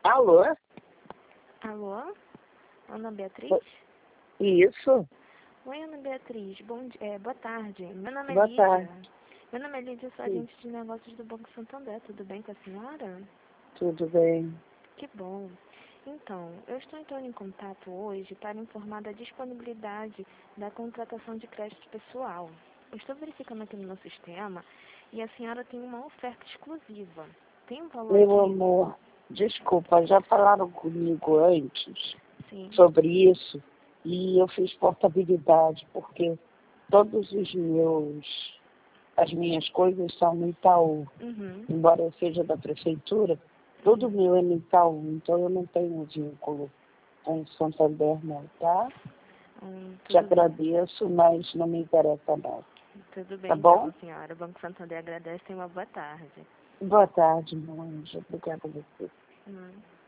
Alô? Alô? Ana Beatriz? Isso. Oi, Ana Beatriz. Boa tarde. Meu nome é Boa Lídia. tarde. Meu nome é Lídia, sou Sim. agente de negócios do Banco Santander. Tudo bem com a senhora? Tudo bem. Que bom. Então, eu estou entrando em contato hoje para informar da disponibilidade da contratação de crédito pessoal. Eu estou verificando aqui no meu sistema e a senhora tem uma oferta exclusiva. Tem um valor Meu aqui? amor, desculpa, já falaram comigo antes Sim. sobre isso e eu fiz portabilidade porque todos as minhas coisas são no Itaú. Uhum. Embora eu seja da prefeitura, tudo meu é no Itaú, então eu não tenho vínculo com o Santander não, tá? Te Tudo bem. agradeço, mas não me interessa não. Tudo Tá bem, bom? então, senhora. O Banco Santander agradece e uma boa tarde. Boa tarde, meu anjo. Obrigada a você. Hum.